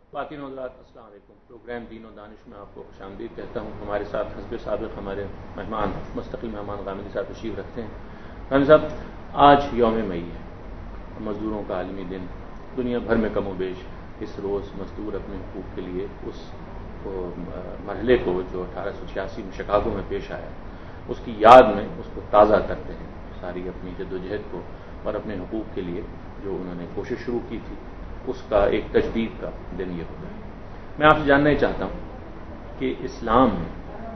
خواتین و حضرات السلام علیکم. پروگرام دین و دانش میں آپ کو خوش آمدید کہتا ہوں. ہمارے ساتھ حسب سابق ہمارے مہمان مستقل مہمان غامدی صاحب تشریف رکھتے ہیں. غامدی صاحب، آج یوم مئی ہے، مزدوروں کا عالمی دن. دنیا بھر میں کم و بیش اس روز مزدور اپنے حقوق کے لیے اس مرحلے کو جو 1886 میں شکاگو میں پیش آیا اس کی یاد میں اس کو تازہ کرتے ہیں، ساری اپنی جدوجہد کو اور اپنے حقوق کے لیے جو انہوں نے کوشش شروع کی تھی اس کا ایک تجدید کا دن یہ ہوتا ہے. میں آپ سے جاننا ہی چاہتا ہوں کہ اسلام میں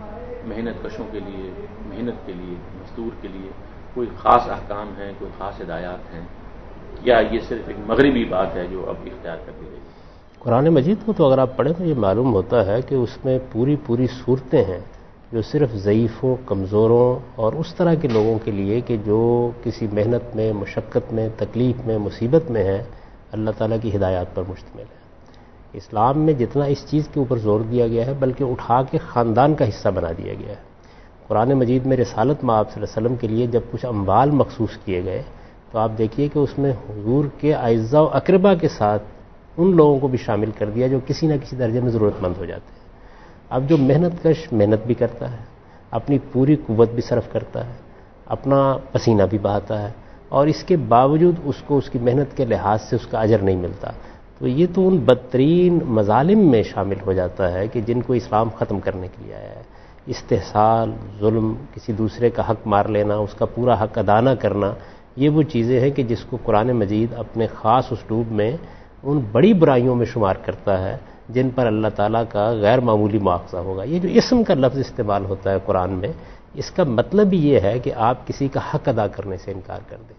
محنت کشوں کے لیے، محنت کے لیے، مزدور کے لیے کوئی خاص احکام ہیں، کوئی خاص ہدایات ہیں، یا یہ صرف ایک مغربی بات ہے جو اب اختیار کر دی گئی؟ قرآن مجید کو تو اگر آپ پڑھیں تو یہ معلوم ہوتا ہے کہ اس میں پوری صورتیں ہیں جو صرف ضعیفوں، کمزوروں اور اس طرح کے لوگوں کے لیے کہ جو کسی محنت میں، مشقت میں، تکلیف میں، مصیبت میں ہیں، اللہ تعالیٰ کی ہدایات پر مشتمل ہے. اسلام میں جتنا اس چیز کے اوپر زور دیا گیا ہے بلکہ اٹھا کے خاندان کا حصہ بنا دیا گیا ہے. قرآن مجید میں رسالت مآب صلی اللہ علیہ وسلم کے لیے جب کچھ اموال مخصوص کیے گئے تو آپ دیکھیے کہ اس میں حضور کے اعزاء و اقربا کے ساتھ ان لوگوں کو بھی شامل کر دیا جو کسی نہ کسی درجے میں ضرورت مند ہو جاتے ہیں. اب جو محنت کش محنت بھی کرتا ہے، اپنی پوری قوت بھی صرف کرتا ہے، اپنا پسینہ بھی بہاتا ہے، اور اس کے باوجود اس کو اس کی محنت کے لحاظ سے اس کا اجر نہیں ملتا، تو یہ تو ان بدترین مظالم میں شامل ہو جاتا ہے کہ جن کو اسلام ختم کرنے کے لیے آیا ہے. استحصال، ظلم، کسی دوسرے کا حق مار لینا، اس کا پورا حق ادا نہ کرنا، یہ وہ چیزیں ہیں کہ جس کو قرآن مجید اپنے خاص اسلوب میں ان بڑی برائیوں میں شمار کرتا ہے جن پر اللہ تعالیٰ کا غیر معمولی مواخذہ ہوگا. یہ جو اسم کا لفظ استعمال ہوتا ہے قرآن میں، اس کا مطلب ہی یہ ہے کہ آپ کسی کا حق ادا کرنے سے انکار کر دیں.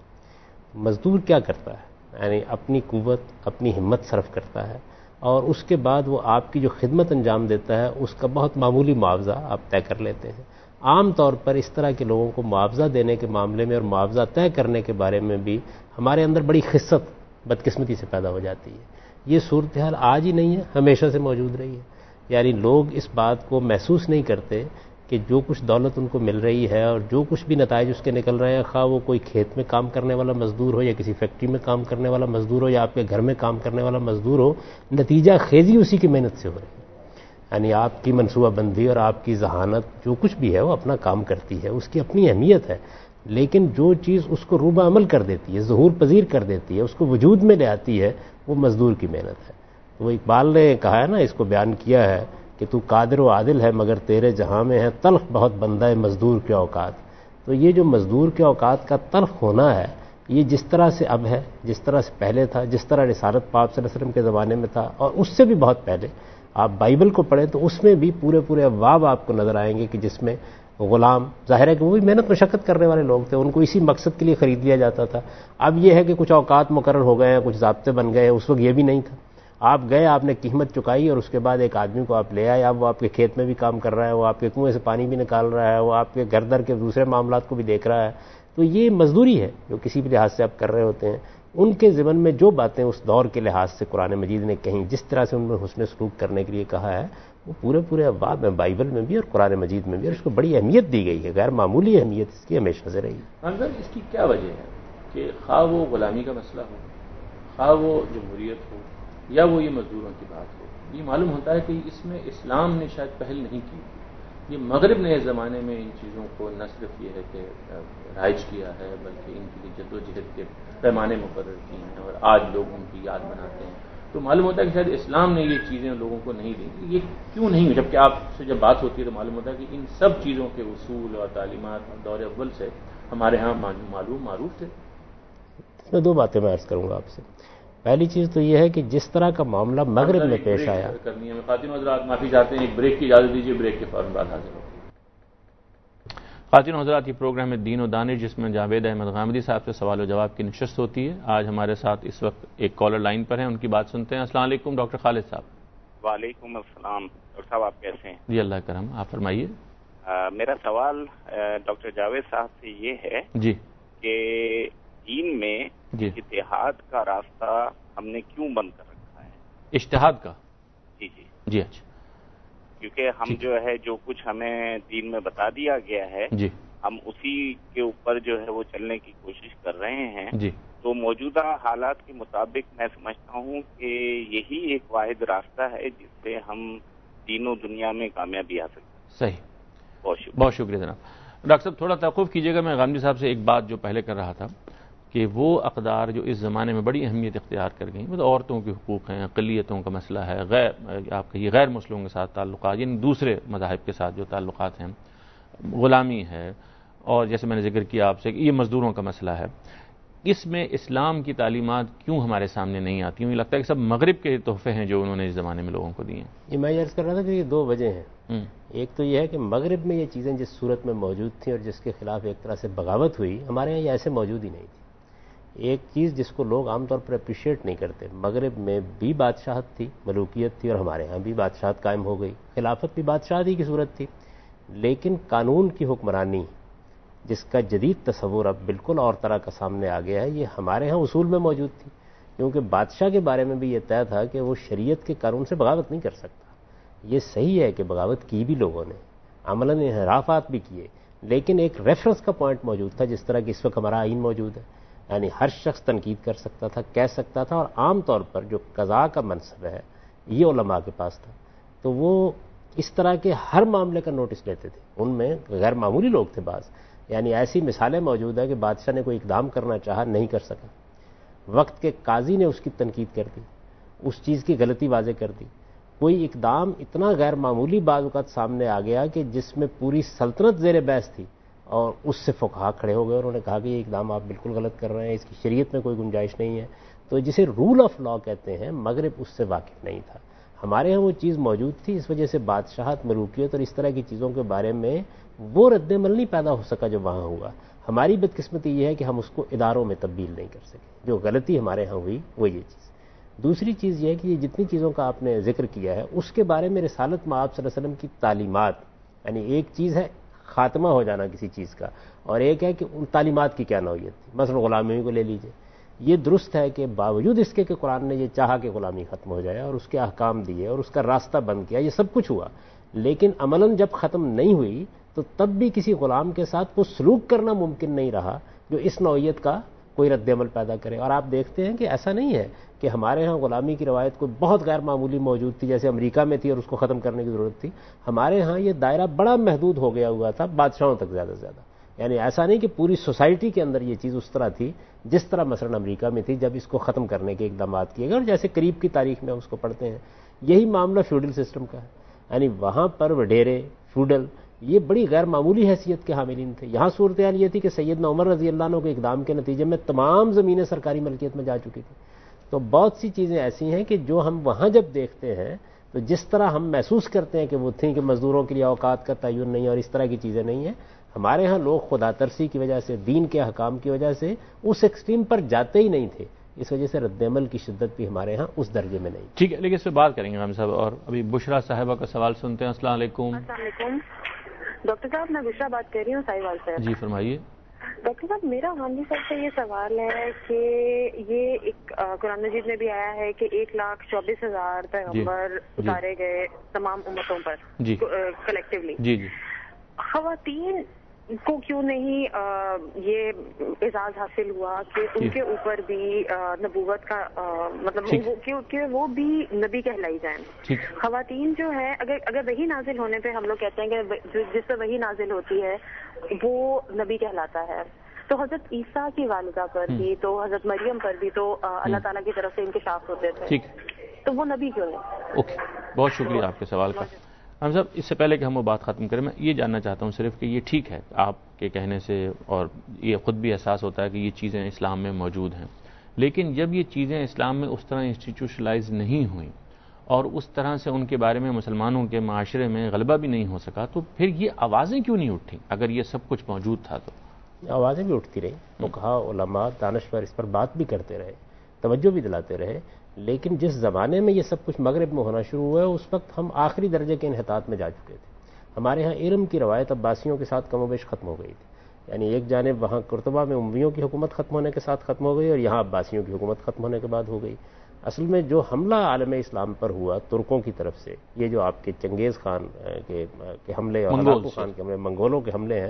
مزدور کیا کرتا ہے؟ یعنی اپنی قوت، اپنی ہمت صرف کرتا ہے، اور اس کے بعد وہ آپ کی جو خدمت انجام دیتا ہے اس کا بہت معمولی معاوضہ آپ طے کر لیتے ہیں. عام طور پر اس طرح کے لوگوں کو معاوضہ دینے کے معاملے میں اور معاوضہ طے کرنے کے بارے میں بھی ہمارے اندر بڑی خست بدقسمتی سے پیدا ہو جاتی ہے. یہ صورتحال آج ہی نہیں ہے، ہمیشہ سے موجود رہی ہے. یعنی لوگ اس بات کو محسوس نہیں کرتے کہ جو کچھ دولت ان کو مل رہی ہے اور جو کچھ بھی نتائج اس کے نکل رہے ہیں، خواہ وہ کوئی کھیت میں کام کرنے والا مزدور ہو یا کسی فیکٹری میں کام کرنے والا مزدور ہو یا آپ کے گھر میں کام کرنے والا مزدور ہو، نتیجہ خیزی اسی کی محنت سے ہو رہی ہے. یعنی آپ کی منصوبہ بندی اور آپ کی ذہانت جو کچھ بھی ہے وہ اپنا کام کرتی ہے، اس کی اپنی اہمیت ہے، لیکن جو چیز اس کو روبہ عمل کر دیتی ہے، ظہور پذیر کر دیتی ہے، اس کو وجود میں لے آتی ہے، وہ مزدور کی محنت ہے. تو وہ اقبال نے کہا ہے نا، اس کو بیان کیا ہے کہ تو قادر و عادل ہے مگر تیرے جہاں میں ہے تلخ بہت بندہ ہے مزدور کے اوقات. تو یہ جو مزدور کے اوقات کا تلخ ہونا ہے، یہ جس طرح سے اب ہے، جس طرح سے پہلے تھا، جس طرح رسالت پاک صلی اللہ علیہ وسلم کے زمانے میں تھا، اور اس سے بھی بہت پہلے آپ بائبل کو پڑھیں تو اس میں بھی پورے ابواب آپ کو نظر آئیں گے کہ جس میں غلام، ظاہر ہے کہ وہ بھی محنت مشقت کرنے والے لوگ تھے، ان کو اسی مقصد کے لیے خرید لیا جاتا تھا. اب یہ ہے کہ کچھ اوقات مقرر ہو گئے ہیں، کچھ ضابطے بن گئے ہیں، اس وقت یہ بھی نہیں تھا. آپ گئے، آپ نے قیمت چکائی، اور اس کے بعد ایک آدمی کو آپ لے آئے. اب وہ آپ کے کھیت میں بھی کام کر رہا ہے، وہ آپ کے کنویں سے پانی بھی نکال رہا ہے، وہ آپ کے گھر در کے دوسرے معاملات کو بھی دیکھ رہا ہے. تو یہ مزدوری ہے جو کسی بھی لحاظ سے آپ کر رہے ہوتے ہیں. ان کے ضمن میں جو باتیں اس دور کے لحاظ سے قرآن مجید نے کہیں، جس طرح سے ان میں حسن سلوک کرنے کے لیے کہا ہے، وہ پورے ابواب میں، بائبل میں بھی اور قرآن مجید میں بھی، اور اس کو بڑی اہمیت دی گئی ہے، غیر معمولی اہمیت اس کی ہمیشہ سے رہی ہے. اس کی کیا وجہ ہے کہ خواہ وہ غلامی کا مسئلہ ہو، خواہ وہ جمہوریت ہو، یا وہ یہ مزدوروں کی بات ہو، یہ معلوم ہوتا ہے کہ اس میں اسلام نے شاید پہل نہیں کی. یہ مغرب نے اس زمانے میں ان چیزوں کو نہ صرف یہ ہے کہ رائج کیا ہے بلکہ ان کے لیے جد و جہد کے پیمانے مقرر کیے ہیں اور آج لوگ ان کی یاد بناتے ہیں. تو معلوم ہوتا ہے کہ شاید اسلام نے یہ چیزیں لوگوں کو نہیں دی. یہ کیوں نہیں ہوئی؟ جبکہ آپ سے جب بات ہوتی ہے تو معلوم ہوتا ہے کہ ان سب چیزوں کے اصول اور تعلیمات دور اول سے ہمارے ہاں معروف تھے. اس میں دو باتیں میں عرض کروں گا آپ سے. پہلی چیز تو یہ ہے کہ جس طرح کا معاملہ مغرب میں پیش آیا، کرنی ہے. خواتین حضرات معافی چاہتے ہیں، ایک بریک کی اجازت دیجیے، بریک کے فوراً بعد حاضر ہوتی ہے. خواتین حضرات، یہ پروگرام ہے دین و دانش، جس میں جاوید احمد غامدی صاحب سے سوال و جواب کی نشست ہوتی ہے. آج ہمارے ساتھ اس وقت ایک کالر لائن پر ہیں، ان کی بات سنتے ہیں. السلام علیکم ڈاکٹر خالد صاحب. وعلیکم السلام ڈاکٹر صاحب، آپ کیسے ہیں؟ جی اللہ کرم، آپ فرمائیے. میرا سوال ڈاکٹر جاوید صاحب سے یہ ہے جی کہ دین میں جی اجتہاد کا راستہ ہم نے کیوں بند کر رکھا ہے؟ اجتہاد کا؟ جی اچھا. کیونکہ ہم جو ہے جو کچھ ہمیں دین میں بتا دیا گیا ہے، جی ہم اسی کے اوپر جو ہے وہ چلنے کی کوشش کر رہے ہیں. جی تو موجودہ حالات کے مطابق میں سمجھتا ہوں کہ یہی ایک واحد راستہ ہے جس سے ہم دین و دنیا میں کامیابی حاصل کریں. صحیح. بہت شکریہ جناب. ڈاکٹر صاحب تھوڑا توقف کیجیے گا. میں غامدی صاحب سے ایک بات جو پہلے کر رہا تھا کہ وہ اقدار جو اس زمانے میں بڑی اہمیت اختیار کر گئیں، مطلب عورتوں کے حقوق ہیں، اقلیتوں کا مسئلہ ہے، آپ کہیے غیر مسلموں کے ساتھ تعلقات، یعنی دوسرے مذاہب کے ساتھ جو تعلقات ہیں، غلامی ہے، اور جیسے میں نے ذکر کیا آپ سے کہ یہ مزدوروں کا مسئلہ ہے. اس میں اسلام کی تعلیمات کیوں ہمارے سامنے نہیں آتی؟ مجھے لگتا ہے کہ سب مغرب کے تحفے ہیں جو انہوں نے اس زمانے میں لوگوں کو دیے ہیں. یہ میں عرض کر رہا تھا کہ یہ دو وجہ ہیں. ایک تو یہ ہے کہ مغرب میں یہ چیزیں جس صورت میں موجود تھیں اور جس کے خلاف ایک طرح سے بغاوت ہوئی، ہمارے یہاں یہ ایسے موجود ہی نہیں تھی. ایک چیز جس کو لوگ عام طور پر اپریشیٹ نہیں کرتے، مغرب میں بھی بادشاہت تھی، ملوکیت تھی، اور ہمارے ہاں بھی بادشاہت قائم ہو گئی، خلافت بھی بادشاہت ہی کی صورت تھی، لیکن قانون کی حکمرانی جس کا جدید تصور اب بالکل اور طرح کا سامنے آ گیا ہے، یہ ہمارے ہاں اصول میں موجود تھی. کیونکہ بادشاہ کے بارے میں بھی یہ طے تھا کہ وہ شریعت کے قانون سے بغاوت نہیں کر سکتا. یہ صحیح ہے کہ بغاوت کی بھی لوگوں نے، عملاً انحرافات بھی کیے، لیکن ایک ریفرنس کا پوائنٹ موجود تھا، جس طرح کہ اس وقت ہمارا آئین موجود ہے. یعنی ہر شخص تنقید کر سکتا تھا، کہہ سکتا تھا، اور عام طور پر جو قضاء کا منصب ہے یہ علماء کے پاس تھا، تو وہ اس طرح کے ہر معاملے کا نوٹس لیتے تھے. ان میں غیر معمولی لوگ تھے بعض. یعنی ایسی مثالیں موجود ہیں کہ بادشاہ نے کوئی اقدام کرنا چاہا، نہیں کر سکا، وقت کے قاضی نے اس کی تنقید کر دی، اس چیز کی غلطی واضح کر دی. کوئی اقدام اتنا غیر معمولی بعض اوقات سامنے آ گیا کہ جس میں پوری سلطنت زیر بحث تھی، اور اس سے فقہا کھڑے ہو گئے اور انہوں نے کہا کہ یہ اقدام آپ بالکل غلط کر رہے ہیں، اس کی شریعت میں کوئی گنجائش نہیں ہے. تو جسے رول آف لا کہتے ہیں، مغرب اس سے واقف نہیں تھا. ہمارے ہاں وہ چیز موجود تھی، اس وجہ سے بادشاہت، ملوکیت اور اس طرح کی چیزوں کے بارے میں وہ رد عمل نہیں پیدا ہو سکا جو وہاں ہوا. ہماری بدقسمتی یہ ہے کہ ہم اس کو اداروں میں تبدیل نہیں کر سکے. جو غلطی ہمارے ہاں ہوئی وہ یہ چیز. دوسری چیز یہ ہے کہ یہ جتنی چیزوں کا آپ نے ذکر کیا ہے اس کے بارے میں رسالت مآب صلی اللہ علیہ وسلم کی تعلیمات، یعنی ایک چیز ہے خاتمہ ہو جانا کسی چیز کا، اور ایک ہے کہ ان تعلیمات کی کیا نوعیت تھی. مثلا غلامی کو لے لیجئے. یہ درست ہے کہ باوجود اس کے کہ قرآن نے یہ چاہا کہ غلامی ختم ہو جائے اور اس کے احکام دیے اور اس کا راستہ بند کیا، یہ سب کچھ ہوا، لیکن عملاً جب ختم نہیں ہوئی تو تب بھی کسی غلام کے ساتھ وہ سلوک کرنا ممکن نہیں رہا جو اس نوعیت کا کوئی رد عمل پیدا کرے. اور آپ دیکھتے ہیں کہ ایسا نہیں ہے کہ ہمارے ہاں غلامی کی روایت کوئی بہت غیر معمولی موجود تھی جیسے امریکہ میں تھی اور اس کو ختم کرنے کی ضرورت تھی. ہمارے ہاں یہ دائرہ بڑا محدود ہو گیا ہوا تھا، بادشاہوں تک زیادہ سے زیادہ. یعنی ایسا نہیں کہ پوری سوسائٹی کے اندر یہ چیز اس طرح تھی جس طرح مثلا امریکہ میں تھی جب اس کو ختم کرنے کے اقدامات کیے گئے. اور جیسے قریب کی تاریخ میں ہم اس کو پڑھتے ہیں، یہی معاملہ فیوڈل سسٹم کا ہے. یعنی وہاں پر وڈیرے، فیوڈل، یہ بڑی غیر معمولی حیثیت کے حاملین تھے. یہاں صورتحال یہ تھی کہ سیدنا عمر رضی اللہ عنہ کے اقدام کے نتیجے میں تمام زمینیں سرکاری ملکیت میں جا چکی تھیں. تو بہت سی چیزیں ایسی ہیں کہ جو ہم وہاں جب دیکھتے ہیں تو جس طرح ہم محسوس کرتے ہیں کہ وہ تھیں کہ مزدوروں کے لیے اوقات کا تعین نہیں ہے اور اس طرح کی چیزیں نہیں ہیں، ہمارے ہاں لوگ خدا ترسی کی وجہ سے، دین کے احکام کی وجہ سے اس ایکسٹریم پر جاتے ہی نہیں تھے. اس وجہ سے رد عمل کی شدت بھی ہمارے ہاں اس درجے میں نہیں. ٹھیک ہے، لیکن اس پہ بات کریں گے غامدی صاحب. اور ابھی بشرا صاحبہ کا سوال سنتے ہیں. السلام علیکم. السلام علیکم ڈاکٹر صاحب، میں بشرا بات کر رہی ہوں سائیوال سے. جی فرمائیے. ڈاکٹر صاحب، میرا غامدی صاحب سے یہ سوال ہے کہ یہ ایک قرآن مجید میں بھی آیا ہے کہ 1,24,000 پیغمبر اتارے گئے تمام امتوں پر کلیکٹیولی. جی جی. خواتین کو کیوں نہیں یہ اعزاز حاصل ہوا کہ ان کے اوپر بھی نبوت کا مطلب کہ وہ بھی نبی کہلائی جائیں؟ خواتین جو ہے اگر وحی نازل ہونے پہ ہم لوگ کہتے ہیں کہ جس پہ وحی نازل ہوتی ہے وہ نبی کہلاتا ہے، تو حضرت عیسیٰ کی والدہ پر بھی، تو حضرت مریم پر بھی تو اللہ تعالیٰ کی طرف سے انکشاف ہوتے تھے، تو وہ نبی کیوں نہیں؟ اوکے، بہت شکریہ آپ کے سوال کا. ہم صاحب اس سے پہلے کہ ہم وہ بات ختم کریں، میں یہ جاننا چاہتا ہوں صرف کہ یہ ٹھیک ہے آپ کے کہنے سے، اور یہ خود بھی احساس ہوتا ہے کہ یہ چیزیں اسلام میں موجود ہیں، لیکن جب یہ چیزیں اسلام میں اس طرح انسٹیٹیوشنلائز نہیں ہوئیں اور اس طرح سے ان کے بارے میں مسلمانوں کے معاشرے میں غلبہ بھی نہیں ہو سکا، تو پھر یہ آوازیں کیوں نہیں اٹھیں؟ اگر یہ سب کچھ موجود تھا تو آوازیں بھی اٹھتی رہی، فقہا، علماء، دانشور اس پر بات بھی کرتے رہے، توجہ بھی دلاتے رہے. لیکن جس زمانے میں یہ سب کچھ مغرب میں ہونا شروع ہوا اس وقت ہم آخری درجے کے انحطاط میں جا چکے تھے. ہمارے ہاں علم کی روایت عباسیوں کے ساتھ کم و بیش ختم ہو گئی تھی. یعنی ایک جانب وہاں قرطبہ میں امویوں کی حکومت ختم ہونے کے ساتھ ختم ہو گئی اور یہاں عباسیوں کی حکومت ختم ہونے کے بعد ہو گئی. اصل میں جو حملہ عالم اسلام پر ہوا ترکوں کی طرف سے، یہ جو آپ کے چنگیز خان کے حملے اور ہلاکو خان کے حملے، منگولوں کے حملے ہیں،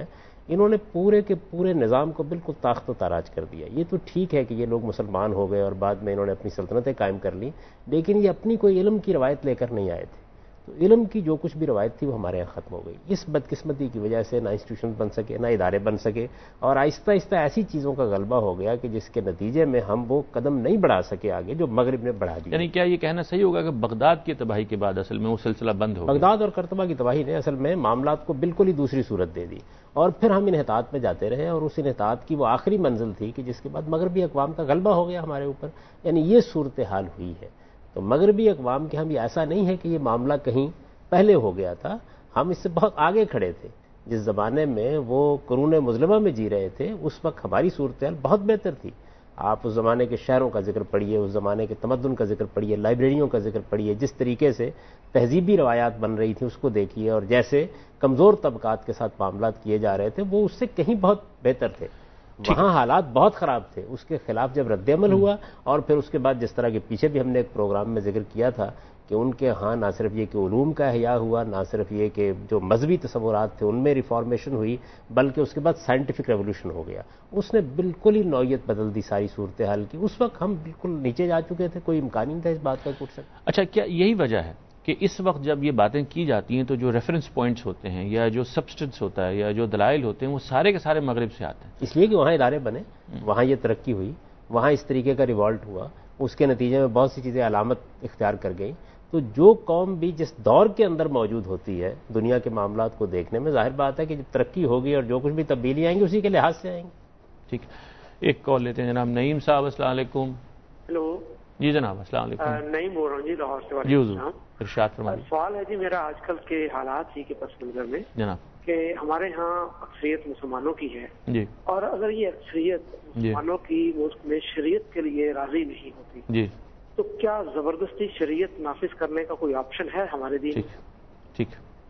انہوں نے پورے کے پورے نظام کو بالکل تاخت و تاراج کر دیا. یہ تو ٹھیک ہے کہ یہ لوگ مسلمان ہو گئے اور بعد میں انہوں نے اپنی سلطنتیں قائم کر لی، لیکن یہ اپنی کوئی علم کی روایت لے کر نہیں آئے تھے. تو علم کی جو کچھ بھی روایت تھی وہ ہمارے یہاں ختم ہو گئی. اس بدقسمتی کی وجہ سے نہ انسٹیٹیوشن بن سکے، نہ ادارے بن سکے، اور آہستہ آہستہ ایسی چیزوں کا غلبہ ہو گیا کہ جس کے نتیجے میں ہم وہ قدم نہیں بڑھا سکے آگے جو مغرب نے بڑھا دیا. یعنی کیا یہ کہنا صحیح ہوگا کہ بغداد کی تباہی کے بعد اصل میں وہ سلسلہ بند ہو گیا؟ بغداد اور کرتبہ کی تباہی نے اصل میں معاملات کو بالکل ہی دوسری صورت دے دی، اور پھر ہم انحطاط میں جاتے رہے، اور اس انحطاط کی وہ آخری منزل تھی کہ جس کے بعد مغربی اقوام کا غلبہ ہو گیا ہمارے اوپر. یعنی یہ صورتحال ہوئی ہے. تو مغربی اقوام کے ہم یہ ایسا نہیں ہے کہ یہ معاملہ کہیں پہلے ہو گیا تھا، ہم اس سے بہت آگے کھڑے تھے. جس زمانے میں وہ قرون مظلمہ میں جی رہے تھے اس وقت ہماری صورتحال بہت بہتر تھی. آپ اس زمانے کے شہروں کا ذکر پڑھیے، اس زمانے کے تمدن کا ذکر پڑھیے، لائبریریوں کا ذکر پڑھیے، جس طریقے سے تہذیبی روایات بن رہی تھیں اس کو دیکھیے، اور جیسے کمزور طبقات کے ساتھ معاملات کیے جا رہے تھے وہ اس سے کہیں بہت بہتر تھے. وہاں حالات بہت خراب تھے. اس کے خلاف جب رد عمل ہوا، اور پھر اس کے بعد جس طرح کے پیچھے بھی ہم نے ایک پروگرام میں ذکر کیا تھا کہ ان کے ہاں نہ صرف یہ کہ علوم کا احیاء ہوا، نہ صرف یہ کہ جو مذہبی تصورات تھے ان میں ریفارمیشن ہوئی، بلکہ اس کے بعد سائنٹیفک ریولوشن ہو گیا. اس نے بالکل ہی نوعیت بدل دی ساری صورتحال کی. اس وقت ہم بالکل نیچے جا چکے تھے، کوئی امکان نہیں تھا اس بات کا اٹھ سکتا. اچھا، کیا یہی وجہ ہے کہ اس وقت جب یہ باتیں کی جاتی ہیں تو جو ریفرنس پوائنٹس ہوتے ہیں یا جو سبسٹنس ہوتا ہے یا جو دلائل ہوتے ہیں وہ سارے کے سارے مغرب سے آتے ہیں؟ اس لیے کہ وہاں ادارے بنے، وہاں یہ ترقی ہوئی، وہاں اس طریقے کا ریوالٹ ہوا، اس کے نتیجے میں بہت سی چیزیں علامت اختیار کر گئیں. تو جو قوم بھی جس دور کے اندر موجود ہوتی ہے دنیا کے معاملات کو دیکھنے میں، ظاہر بات ہے کہ جب ترقی ہوگی اور جو کچھ بھی تبدیلی آئیں گی اسی کے لحاظ سے آئیں گی. ٹھیک، ایک کال لیتے ہیں. جناب نعیم صاحب، السلام علیکم. ہیلو. جی جناب، السلام علیکم. نعیم بول رہا ہوں جی، لاہور سے. جی حضور، ارشاد فرمائیے. سوال ہے جی میرا آج کل کے حالات ہی کے پس منظر میں جناب کہ ہمارے ہاں اکثریت مسلمانوں کی ہے جی، اور اگر یہ اکثریت مسلمانوں کی ملک میں شریعت کے لیے راضی نہیں ہوتی جی، تو کیا زبردستی شریعت نافذ کرنے کا کوئی آپشن ہے ہمارے دین؟ ٹھیک،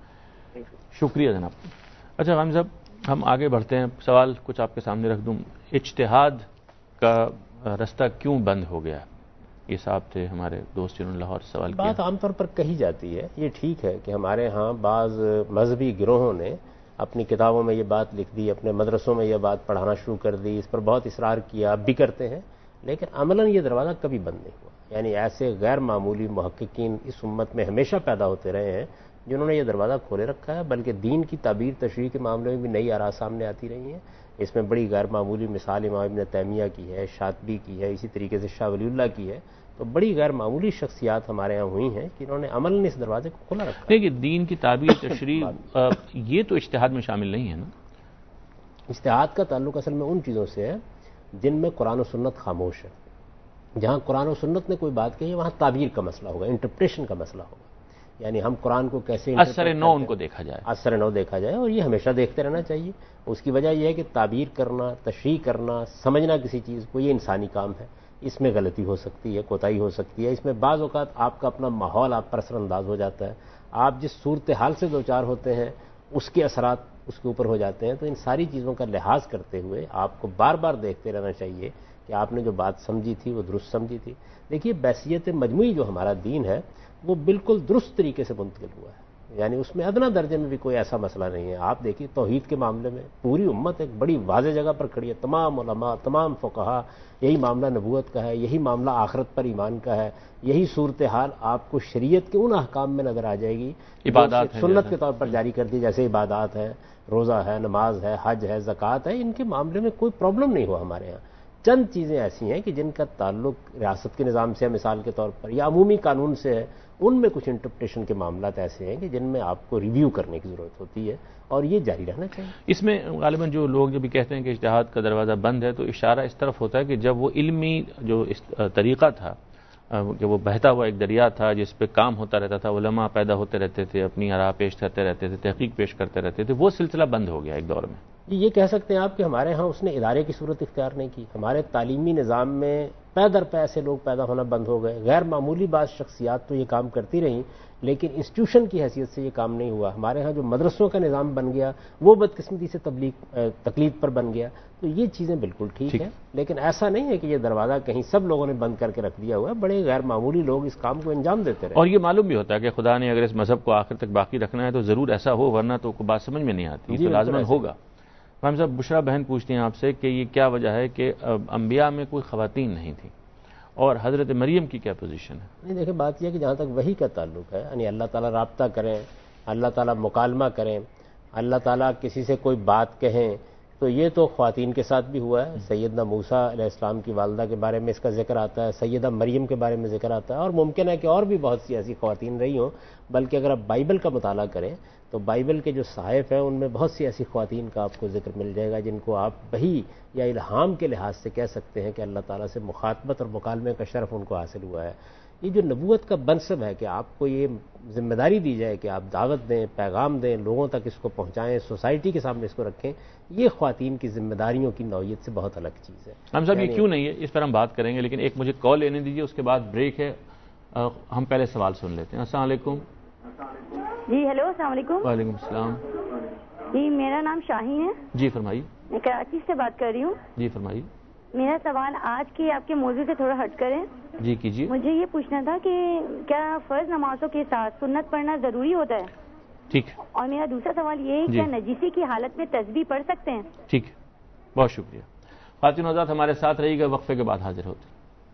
شکریہ جناب. اچھا غام صاحب، ہم آگے بڑھتے ہیں. سوال کچھ آپ کے سامنے رکھ دوں. اجتہاد کا رستہ کیوں بند ہو گیا؟ یہ صاحب تھے ہمارے دوست جنہوں نے لاہور سے سوال کیا. بات عام طور پر کہی جاتی ہے، یہ ٹھیک ہے کہ ہمارے ہاں بعض مذہبی گروہوں نے اپنی کتابوں میں یہ بات لکھ دی، اپنے مدرسوں میں یہ بات پڑھانا شروع کر دی، اس پر بہت اصرار کیا، اب بھی کرتے ہیں، لیکن عملاً یہ دروازہ کبھی بند نہیں ہوا. یعنی ایسے غیر معمولی محققین اس امت میں ہمیشہ پیدا ہوتے رہے ہیں جنہوں نے یہ دروازہ کھولے رکھا ہے، بلکہ دین کی تعبیر تشریح کے معاملے میں بھی نئی آراء سامنے آتی رہی ہیں. اس میں بڑی غیر معمولی مثال امام ابن تیمیہ کی ہے، شاطبی کی ہے، اسی طریقے سے شاہ ولی اللہ کی ہے. تو بڑی غیر معمولی شخصیات ہمارے ہاں ہوئی ہیں کہ انہوں نے عمل نے اس دروازے کو کھلا رکھا. دیکھیے، دین کی تعبیر تشریح یہ تو اجتہاد میں شامل نہیں ہے نا. اجتہاد کا تعلق اصل میں ان چیزوں سے ہے جن میں قرآن و سنت خاموش ہے. جہاں قرآن و سنت نے کوئی بات کہی ہے وہاں تعبیر کا مسئلہ ہوگا، انٹرپریشن کا مسئلہ ہوگا. یعنی ہم قرآن کو کیسے اثر نو ان کو دیکھا جائے، اثر نو دیکھا جائے، اور یہ ہمیشہ دیکھتے رہنا چاہیے. اس کی وجہ یہ ہے کہ تعبیر کرنا، تشریح کرنا، سمجھنا کسی چیز کو، یہ انسانی کام ہے. اس میں غلطی ہو سکتی ہے، کوتاہی ہو سکتی ہے. اس میں بعض اوقات آپ کا اپنا ماحول آپ پر اثر انداز ہو جاتا ہے، آپ جس صورتحال سے دوچار ہوتے ہیں اس کے اثرات اس کے اوپر ہو جاتے ہیں. تو ان ساری چیزوں کا لحاظ کرتے ہوئے آپ کو بار بار دیکھتے رہنا چاہیے کہ آپ نے جو بات سمجھی تھی وہ درست سمجھی تھی. دیکھیے، بحثیت مجموعی جو ہمارا دین ہے وہ بالکل درست طریقے سے منتقل ہوا ہے. یعنی اس میں ادنا درجے میں بھی کوئی ایسا مسئلہ نہیں ہے. آپ دیکھیے توحید کے معاملے میں پوری امت ایک بڑی واضح جگہ پر کھڑی ہے. تمام علماء، تمام فقہا، یہی معاملہ نبوت کا ہے، یہی معاملہ آخرت پر ایمان کا ہے. یہی صورتحال آپ کو شریعت کے ان احکام میں نظر آ جائے گی، عبادات سنت کے طور پر جاری کر دی، جیسے عبادات ہے، روزہ ہے، نماز ہے، حج ہے، زکوٰۃ ہے. ان کے معاملے میں کوئی پرابلم نہیں ہوا ہمارے ہاں. چند چیزیں ایسی ہیں کہ جن کا تعلق ریاست کے نظام سے، مثال کے طور پر، یا عمومی قانون سے ہے. ان میں کچھ انٹرپریشن کے معاملات ایسے ہیں کہ جن میں آپ کو ریویو کرنے کی ضرورت ہوتی ہے، اور یہ جاری رہنا چاہیے. اس میں غالباً جو لوگ جب بھی کہتے ہیں کہ اجتہاد کا دروازہ بند ہے تو اشارہ اس طرف ہوتا ہے کہ جب وہ علمی جو طریقہ تھا کہ وہ بہتا ہوا ایک دریا تھا جس پہ کام ہوتا رہتا تھا، علماء پیدا ہوتے رہتے تھے، اپنی آراء پیش کرتے رہتے تھے، تحقیق پیش کرتے رہتے تھے، وہ سلسلہ بند ہو گیا ایک دور میں. یہ کہہ سکتے ہیں آپ کہ ہمارے ہاں اس نے ادارے کی صورت اختیار نہیں کی. ہمارے تعلیمی نظام میں پے در پے ایسے لوگ پیدا ہونا بند ہو گئے. غیر معمولی بعض شخصیات تو یہ کام کرتی رہیں، لیکن انسٹیٹیوشن کی حیثیت سے یہ کام نہیں ہوا. ہمارے ہاں جو مدرسوں کا نظام بن گیا وہ بدقسمتی سے تقلید پر بن گیا. تو یہ چیزیں بالکل ٹھیک ہیں، لیکن ایسا نہیں ہے کہ یہ دروازہ کہیں سب لوگوں نے بند کر کے رکھ دیا ہوا ہے. بڑے غیر معمولی لوگ اس کام کو انجام دیتے رہے. اور یہ معلوم بھی ہوتا ہے کہ خدا نے اگر اس مذہب کو آخر تک باقی رکھنا ہے تو ضرور ایسا ہو، ورنہ تو بات سمجھ میں نہیں آتی. تو لازماً ہوگا. فہم صاحب، بشرا بہن پوچھتی ہیں آپ سے کہ یہ کیا وجہ ہے کہ انبیاء میں کوئی خواتین نہیں تھیں، اور حضرت مریم کی کیا پوزیشن ہے؟ نہیں دیکھیں، بات یہ ہے کہ جہاں تک وحی کا تعلق ہے، یعنی اللہ تعالیٰ رابطہ کریں، اللہ تعالیٰ مکالمہ کریں، اللہ تعالیٰ کسی سے کوئی بات کہیں، تو یہ تو خواتین کے ساتھ بھی ہوا ہے. سیدنا موسیٰ علیہ السلام کی والدہ کے بارے میں اس کا ذکر آتا ہے، سیدہ مریم کے بارے میں ذکر آتا ہے، اور ممکن ہے کہ اور بھی بہت سی ایسی خواتین رہی ہوں. بلکہ اگر آپ بائبل کا مطالعہ کریں تو بائبل کے جو صحائف ہیں ان میں بہت سی ایسی خواتین کا آپ کو ذکر مل جائے گا جن کو آپ وحی یا الہام کے لحاظ سے کہہ سکتے ہیں کہ اللہ تعالیٰ سے مخاطبت اور مکالمے کا شرف ان کو حاصل ہوا ہے. یہ جو نبوت کا منصب ہے کہ آپ کو یہ ذمہ داری دی جائے کہ آپ دعوت دیں، پیغام دیں، لوگوں تک اس کو پہنچائیں، سوسائٹی کے سامنے اس کو رکھیں، یہ خواتین کی ذمہ داریوں کی نوعیت سے بہت الگ چیز ہے. ہم صاحب یہ کیوں نہیں ہے، اس پر ہم بات کریں گے، لیکن ایک مجھے کال لینے دیجیے، اس کے بعد بریک ہے. ہم پہلے سوال سن لیتے ہیں. السلام علیکم. جی ہیلو، السلام علیکم. وعلیکم السلام. جی میرا نام شاہین ہے. جی فرمائیے. میں کراچی سے بات کر رہی ہوں. جی فرمائیے. میرا سوال آج کی آپ کے موضوع سے تھوڑا ہٹ کریں. جی کیجیے. مجھے یہ پوچھنا تھا کہ کیا فرض نمازوں کے ساتھ سنت پڑھنا ضروری ہوتا ہے؟ ٹھیک. اور میرا دوسرا سوال یہ ہے کیا نجیسی کی حالت میں تسبیح پڑھ سکتے ہیں؟ ٹھیک، بہت شکریہ. خواتین حضرات ہمارے ساتھ رہی گا، وقفے کے بعد حاضر ہوتے ہیں.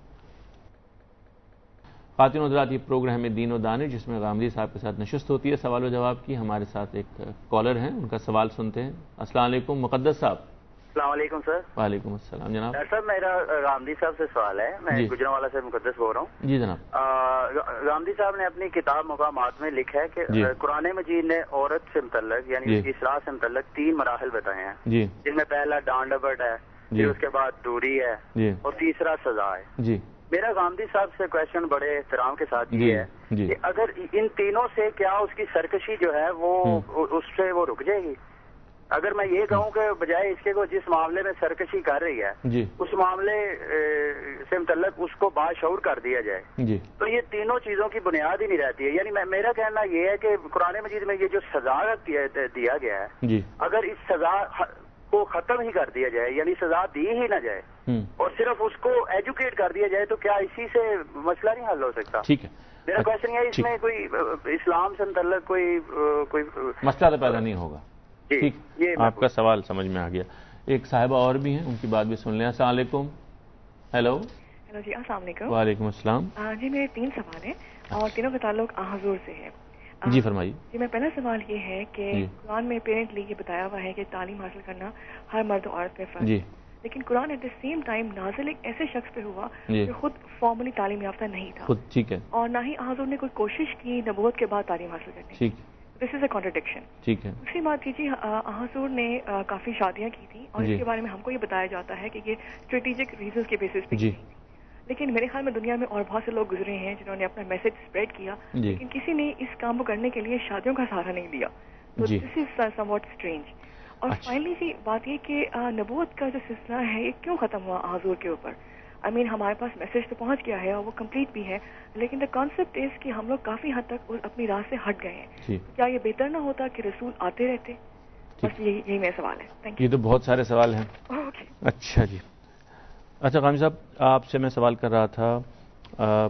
خواتین حضرات، یہ پروگرام ہے دین و دانش، جس میں غامدی صاحب کے ساتھ نشست ہوتی ہے سوال و جواب کی. ہمارے ساتھ ایک کالر ہیں، ان کا سوال سنتے ہیں. السلام علیکم مقدس صاحب. السلام علیکم سر. وعلیکم السلام جناب. سر میرا غامدی صاحب سے سوال ہے. میں گجرانوالہ سے مقدس بول رہا ہوں. جی جناب. غامدی صاحب نے اپنی کتاب مقامات میں لکھا ہے کہ قرآن مجید نے عورت سے متعلق یعنی اس کی اصلاح سے متعلق 3 مراحل بتائے ہیں، جن میں پہلا ڈانٹ ڈپٹ ہے، پھر اس کے بعد دوری ہے، اور تیسرا سزا ہے. جی میرا غامدی صاحب سے کویشچن بڑے احترام کے ساتھ یہ ہے کہ اگر ان تینوں سے کیا اس کی سرکشی جو ہے وہ اس سے وہ رک جائے گی؟ اگر میں یہ کہوں کہ بجائے اس کے کو جس معاملے میں سرکشی کر رہی ہے اس معاملے سے متعلق اس کو باشعور کر دیا جائے، تو یہ تینوں چیزوں کی بنیاد ہی نہیں رہتی ہے. یعنی میرا کہنا یہ ہے کہ قرآن مجید میں یہ جو سزا دیا گیا ہے، اگر اس سزا کو ختم ہی کر دیا جائے، یعنی سزا دی ہی نہ جائے اور صرف اس کو ایجوکیٹ کر دیا جائے، تو کیا اسی سے مسئلہ نہیں حل ہو سکتا؟ ٹھیک ہے. میرا کویشچن یہ ہے اس میں کوئی اسلام سے متعلق کوئی مسئلہ تو پیدا نہیں ہوگا. ٹھیک، آپ کا سوال سمجھ میں آ گیا. ایک صاحبہ اور بھی ہیں، ان کی بات بھی سن لیں. السلام علیکم. ہیلو. ہیلو جی، السلام علیکم. وعلیکم السلام. جی میرے 3 سوال ہیں اور تینوں کا تعلق حضور سے ہے. جی فرمائیے. جی میں پہلا سوال یہ ہے کہ قرآن میں پیرنٹلی یہ بتایا ہوا ہے کہ تعلیم حاصل کرنا ہر مرد و عورت پہ فرض ہے، لیکن Quran at the same time نازل ایک ایسے شخص پہ ہوا جو خود فارملی تعلیم یافتہ نہیں تھا، ٹھیک ہے، اور نہ ہی حضور نے کوئی کوشش کی نبوت کے بعد تعلیم حاصل کرنے. ٹھیک. This is a contradiction. ٹھیک ہے. دوسری بات کیجیے، حضور نے کافی شادیاں کی تھیں اور اس کے بارے میں ہم کو یہ بتایا جاتا ہے کہ یہ اسٹریٹجک ریزنز کے بیسس پہ کی تھی، لیکن میرے خیال میں دنیا میں اور بہت سے لوگ گزرے ہیں جنہوں نے اپنا میسج اسپریڈ کیا، لیکن کسی نے اس کام کو کرنے کے لیے شادیوں کا سہارا نہیں لیا. تو this is somewhat strange. اور فائنلی سی بات یہ کہ نبوت کا جو سلسلہ ہے یہ کیوں ختم ہوا حضور کے اوپر؟ ہمارے پاس میسج تو پہنچ گیا ہے اور وہ کمپلیٹ بھی ہے، لیکن دا کانسیپٹ از کہ ہم لوگ کافی حد تک اپنی راہ سے ہٹ گئے ہیں. کیا یہ بہتر نہ ہوتا کہ رسول آتے رہتے؟ بس یہی میرا سوال ہے. Thank you. یہ تو بہت سارے سوال ہیں. اچھا جی. اچھا غامدی صاحب، آپ سے میں سوال کر رہا تھا،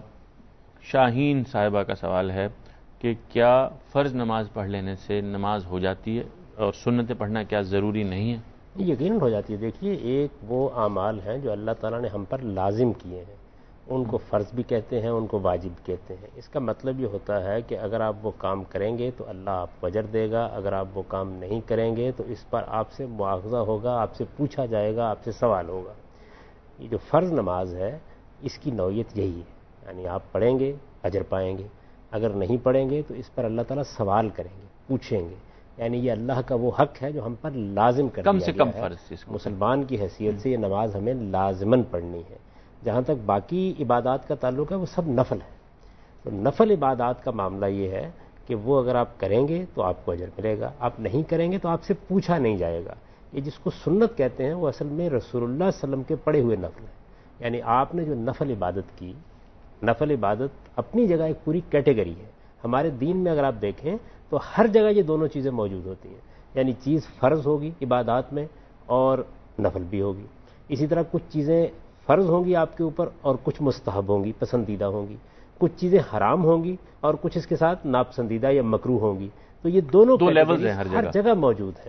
شاہین صاحبہ کا سوال ہے کہ کیا فرض نماز پڑھ لینے سے نماز ہو جاتی ہے اور سنتیں پڑھنا کیا ضروری نہیں ہے؟ یقیناً ہو جاتی ہے. دیکھیے، ایک وہ اعمال ہیں جو اللہ تعالیٰ نے ہم پر لازم کیے ہیں، ان کو فرض بھی کہتے ہیں، ان کو واجب کہتے ہیں. اس کا مطلب یہ ہوتا ہے کہ اگر آپ وہ کام کریں گے تو اللہ آپ کو اجر دے گا، اگر آپ وہ کام نہیں کریں گے تو اس پر آپ سے مواخذہ ہوگا، آپ سے پوچھا جائے گا، آپ سے سوال ہوگا. یہ جو فرض نماز ہے اس کی نوعیت یہی ہے، یعنی آپ پڑھیں گے اجر پائیں گے، اگر نہیں پڑھیں گے تو اس پر اللہ تعالیٰ سوال کریں گے، پوچھیں گے. یعنی یہ اللہ کا وہ حق ہے جو ہم پر لازم کر دیا گیا ہے. کم سے کم فرض مسلمان کی حیثیت سے یہ نماز ہمیں لازماً پڑھنی ہے. جہاں تک باقی عبادات کا تعلق ہے وہ سب نفل ہے. تو نفل عبادات کا معاملہ یہ ہے کہ وہ اگر آپ کریں گے تو آپ کو اجر ملے گا، آپ نہیں کریں گے تو آپ سے پوچھا نہیں جائے گا. یہ جس کو سنت کہتے ہیں وہ اصل میں رسول اللہ صلی اللہ علیہ وسلم کے پڑھے ہوئے نفل ہیں. یعنی آپ نے جو نفل عبادت کی، نفل عبادت اپنی جگہ ایک پوری کیٹیگری ہے. ہمارے دین میں اگر آپ دیکھیں تو ہر جگہ یہ دونوں چیزیں موجود ہوتی ہیں. یعنی چیز فرض ہوگی عبادات میں اور نفل بھی ہوگی. اسی طرح کچھ چیزیں فرض ہوں گی آپ کے اوپر اور کچھ مستحب ہوں گی، پسندیدہ ہوں گی. کچھ چیزیں حرام ہوں گی اور کچھ اس کے ساتھ ناپسندیدہ یا مکروہ ہوں گی. تو یہ دونوں لیولز ہیں، ہر جگہ موجود ہیں.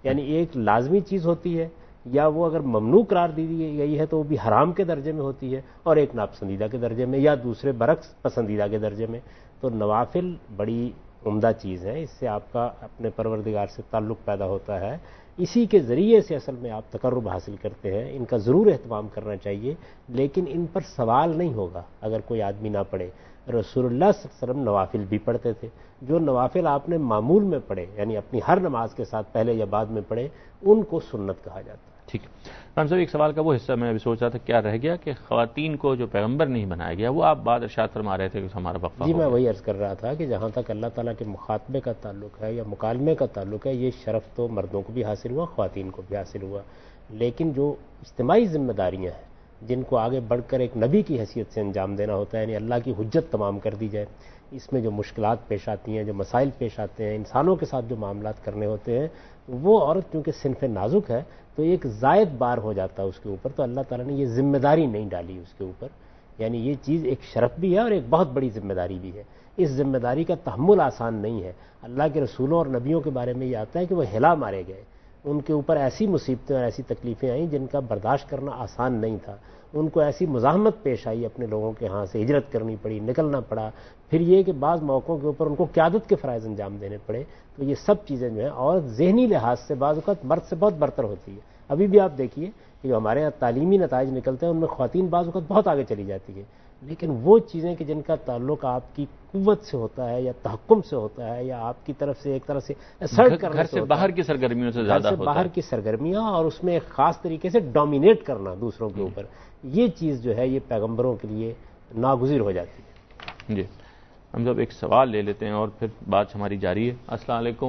یعنی ایک لازمی چیز ہوتی ہے یا وہ اگر ممنوع قرار دی گئی ہے تو وہ بھی حرام کے درجے میں ہوتی ہے، اور ایک ناپسندیدہ کے درجے میں، یا دوسرے برعکس پسندیدہ کے درجے میں. تو نوافل بڑی عمدہ چیز ہے، اس سے آپ کا اپنے پروردگار سے تعلق پیدا ہوتا ہے، اسی کے ذریعے سے اصل میں آپ تقرب حاصل کرتے ہیں. ان کا ضرور اہتمام کرنا چاہیے، لیکن ان پر سوال نہیں ہوگا اگر کوئی آدمی نہ پڑھے. رسول اللہ صلی اللہ علیہ وسلم نوافل بھی پڑھتے تھے. جو نوافل آپ نے معمول میں پڑھے، یعنی اپنی ہر نماز کے ساتھ پہلے یا بعد میں پڑھے، ان کو سنت کہا جاتا ہے. ٹھیک ہے خان صاحب، ایک سوال کا وہ حصہ میں ابھی سوچ رہا تھا کیا رہ گیا کہ خواتین کو جو پیغمبر نہیں بنایا گیا، وہ آپ بات ارشاد فرما رہے تھے کہ ہمارا وقفہ. جی میں وہی عرض کر رہا تھا کہ جہاں تک اللہ تعالیٰ کے مخاطبے کا تعلق ہے یا مکالمے کا تعلق ہے، یہ شرف تو مردوں کو بھی حاصل ہوا، خواتین کو بھی حاصل ہوا. لیکن جو اجتماعی ذمہ داریاں ہیں جن کو آگے بڑھ کر ایک نبی کی حیثیت سے انجام دینا ہوتا ہے، یعنی اللہ کی حجت تمام کر دی جائے، اس میں جو مشکلات پیش آتی ہیں، جو مسائل پیش آتے ہیں، انسانوں کے ساتھ جو معاملات کرنے ہوتے ہیں، وہ عورت چونکہ صنف نازک ہے تو ایک زائد بار ہو جاتا ہے اس کے اوپر. تو اللہ تعالیٰ نے یہ ذمہ داری نہیں ڈالی اس کے اوپر، یعنی یہ چیز ایک شرف بھی ہے اور ایک بہت بڑی ذمہ داری بھی ہے. اس ذمہ داری کا تحمل آسان نہیں ہے. اللہ کے رسولوں اور نبیوں کے بارے میں یہ آتا ہے کہ وہ ہلا مارے گئے، ان کے اوپر ایسی مصیبتیں اور ایسی تکلیفیں آئیں جن کا برداشت کرنا آسان نہیں تھا. ان کو ایسی مزاحمت پیش آئی، اپنے لوگوں کے ہاں سے ہجرت کرنی پڑی، نکلنا پڑا، پھر یہ کہ بعض موقعوں کے اوپر ان کو قیادت کے فرائض انجام دینے پڑے. تو یہ سب چیزیں جو ہیں، اور ذہنی لحاظ سے بعض اوقات مرد سے بہت برتر ہوتی ہے. ابھی بھی آپ دیکھیے کہ جو ہمارے یہاں تعلیمی نتائج نکلتے ہیں ان میں خواتین بعض اوقات بہت آگے چلی جاتی ہے، لیکن وہ چیزیں کہ جن کا تعلق آپ کی قوت سے ہوتا ہے یا تحکم سے ہوتا ہے یا آپ کی طرف سے ایک طرح سے اسرٹ کرنے گھر سے باہر کی سرگرمیوں سے زیادہ ہوتا ہے، باہر کی سرگرمیاں، اور اس میں ایک خاص طریقے سے ڈومینیٹ کرنا دوسروں کے اوپر، یہ چیز جو ہے یہ پیغمبروں کے لیے ناگزیر ہو جاتی ہے. جی ہم جب ایک سوال لے لیتے ہیں اور پھر بات ہماری جاری ہے. السلام علیکم.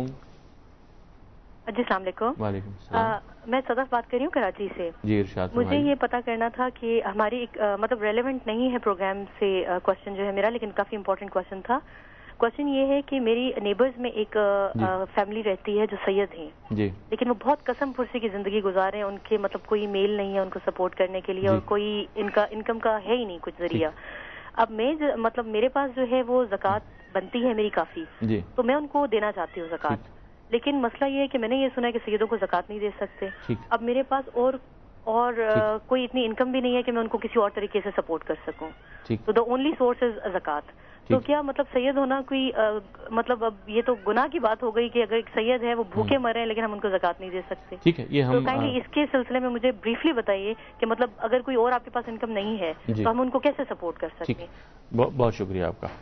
جی السلام علیکم. وعلیکم السلام. میں صدف بات کر رہی ہوں کراچی سے. جی ارشاد. مجھے یہ پتا کرنا تھا کہ ہماری ایک مطلب ریلیونٹ نہیں ہے پروگرام سے کوشچن جو ہے میرا، لیکن کافی امپورٹنٹ کوشچن تھا. کوشچن یہ ہے کہ میری نیبرز میں ایک فیملی رہتی ہے جو سید ہیں جی، لیکن وہ بہت قسم پرسی کی زندگی گزارے ہیں. ان کے مطلب کوئی میل نہیں ہے ان کو سپورٹ کرنے کے لیے، اور کوئی ان کا انکم کا ہے ہی نہیں کچھ ذریعہ. اب میں مطلب میرے پاس جو ہے وہ زکوٰۃ بنتی ہے میری کافی، تو میں ان کو دینا چاہتی ہوں زکوٰۃ. لیکن مسئلہ یہ ہے کہ میں نے یہ سنا ہے کہ سیدوں کو زکوٰۃ نہیں دے سکتے. اب میرے پاس اور کوئی اتنی انکم بھی نہیں ہے کہ میں ان کو کسی اور طریقے سے سپورٹ کر سکوں. تو دا اونلی سورس از زکوٰۃ. تو کیا مطلب سید ہونا کوئی مطلب اب یہ تو گناہ کی بات ہو گئی کہ اگر ایک سید ہے وہ بھوکے مر رہے ہیں لیکن ہم ان کو زکوٰۃ نہیں دے سکتے. ٹھیک ہے، یہ ہم تو کائنڈلی اس کے سلسلے میں مجھے بریفلی بتائیے کہ مطلب اگر کوئی اور آپ کے پاس انکم نہیں ہے تو ہم ان کو کیسے سپورٹ کر سکتے ہیں. بہت شکریہ آپ کا.